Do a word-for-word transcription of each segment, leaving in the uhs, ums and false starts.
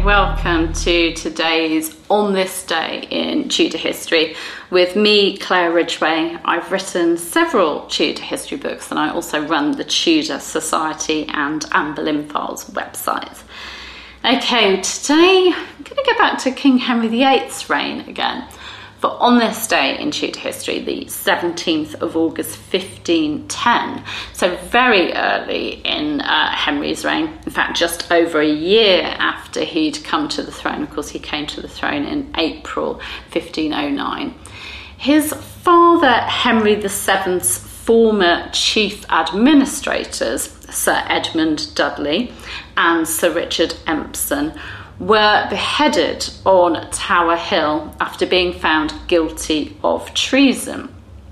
welcome to today's On This Day in Tudor History with me, Claire Ridgway. I've written several Tudor history books and I also run the Tudor Society and Anne Boleyn Files websites. Okay, today I'm going to go back to King Henry the eighth's reign again. For on this day in Tudor history, the seventeenth of August fifteen ten, so very early in uh, Henry's reign, in fact just over a year after he'd come to the throne. Of course, he came to the throne in April fifteen oh nine. His father Henry the seventh's former chief administrators, Sir Edmund Dudley and Sir Richard Empson, were beheaded on Tower Hill after being found guilty of treason.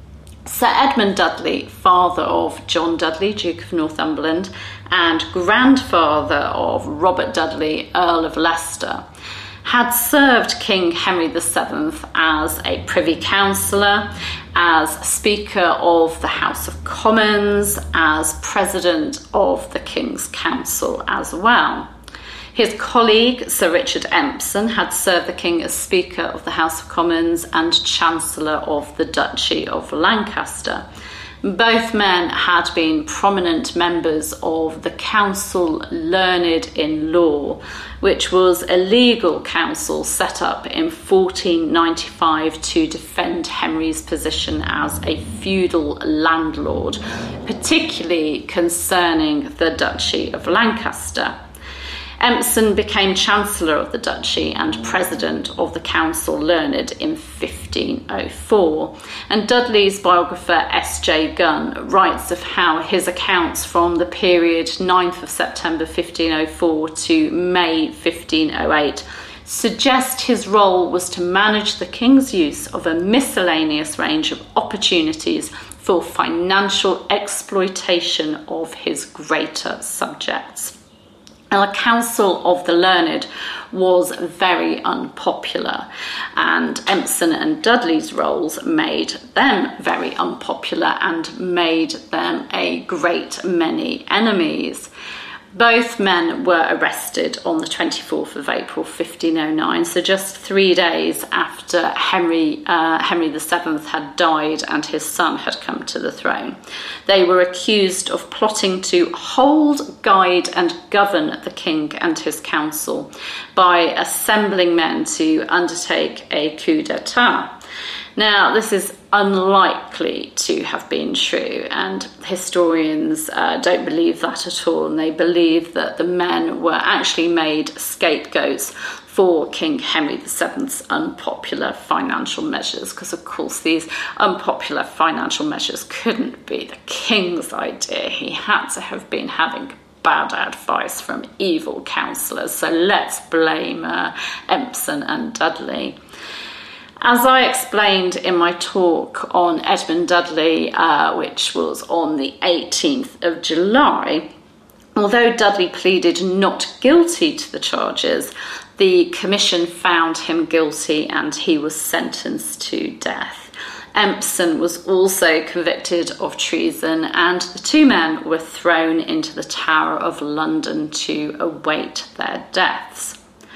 Sir Edmund Dudley, father of John Dudley, Duke of Northumberland, and grandfather of Robert Dudley, Earl of Leicester, had served King Henry the seventh as a Privy Councillor, as Speaker of the House of Commons, as President of the King's Council as well. His colleague, Sir Richard Empson, had served the King as Speaker of the House of Commons and Chancellor of the Duchy of Lancaster. Both men had been prominent members of the Council Learned in Law, which was a legal council set up in fourteen ninety-five to defend Henry's position as a feudal landlord, particularly concerning the Duchy of Lancaster. Empson became Chancellor of the Duchy and President of the Council Learned in fifteen oh four, and Dudley's biographer S J Gunn writes of how his accounts from the period ninth of September fifteen oh four to May fifteen oh eight suggest his role was to manage the King's use of a miscellaneous range of opportunities for financial exploitation of his greater subjects. Now, the Council of the Learned was very unpopular, and Empson and Dudley's roles made them very unpopular and made them a great many enemies. Both men were arrested on the twenty-fourth of April fifteen oh nine, so just three days after Henry uh, Henry the seventh had died and his son had come to the throne. They were accused of plotting to hold, guide and govern the king and his council by assembling men to undertake a coup d'etat. Now, this is unlikely to have been true, and historians uh, don't believe that at all, and they believe that the men were actually made scapegoats for King Henry the seventh's unpopular financial measures, because of course these unpopular financial measures couldn't be the king's idea. He had to have been having bad advice from evil councillors, so let's blame uh, Empson and Dudley. As I explained in my talk on Edmund Dudley, uh, which was on the eighteenth of July, although Dudley pleaded not guilty to the charges, the commission found him guilty and he was sentenced to death. Empson was also convicted of treason, and the two men were thrown into the Tower of London to await their deaths.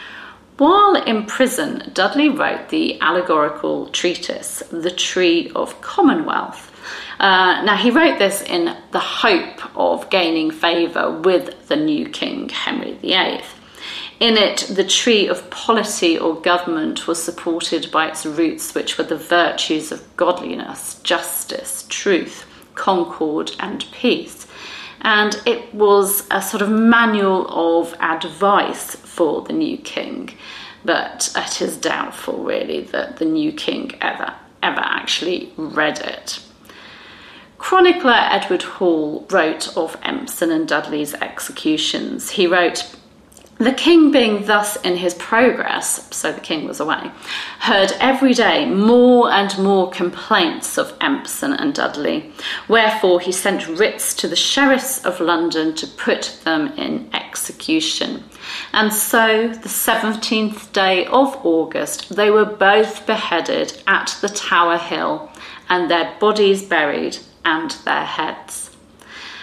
While in prison, Dudley wrote the allegorical treatise, The Tree of Commonwealth. Uh, now, he wrote this in the hope of gaining favour with the new king, Henry the eighth. In it, the tree of polity or government was supported by its roots, which were the virtues of godliness, justice, truth, concord and peace. And it was a sort of manual of advice for the new king, but it is doubtful really that the new king ever, ever actually read it. Chronicler Edward Hall wrote of Empson and Dudley's executions. He wrote, "The king being thus in his progress," so the king was away, "heard every day more and more complaints of Empson and Dudley, wherefore he sent writs to the sheriffs of London to put them in execution. And so, the seventeenth day of August, they were both beheaded at the Tower Hill, and their bodies buried, and their heads."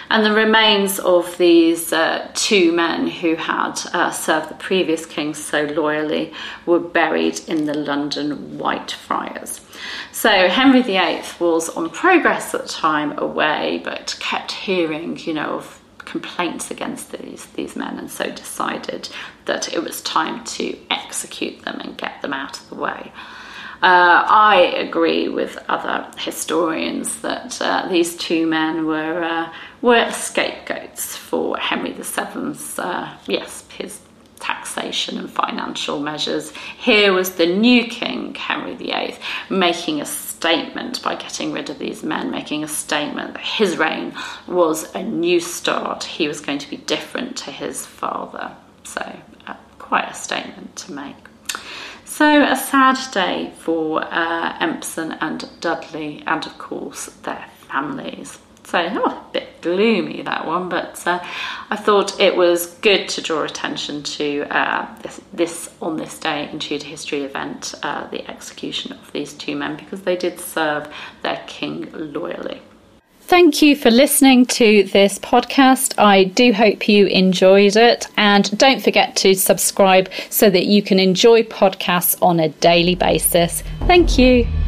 And the remains of these uh, two men who had uh, served the previous king so loyally were buried in the London Whitefriars. So Henry the Eighth was on progress at the time away, but kept hearing, you know, of complaints against these, these men, and so decided that it was time to execute them and get them out of the way. Uh, I agree with other historians that uh, these two men were uh, were scapegoats for Henry the Seventh's, uh, yes, his taxation and financial measures. Here was the new king, Henry the Eighth, making a statement by getting rid of these men, making a statement that his reign was a new start. He was going to be different to his father. So uh, quite a statement to make. So a sad day for uh, Empson and Dudley, and of course their families. So oh, a bit gloomy, that one, but uh, I thought it was good to draw attention to uh, this, this on this day in Tudor history event, uh, the execution of these two men, because they did serve their king loyally. Thank you for listening to this podcast. I do hope you enjoyed it, and don't forget to subscribe so that you can enjoy podcasts on a daily basis. Thank you.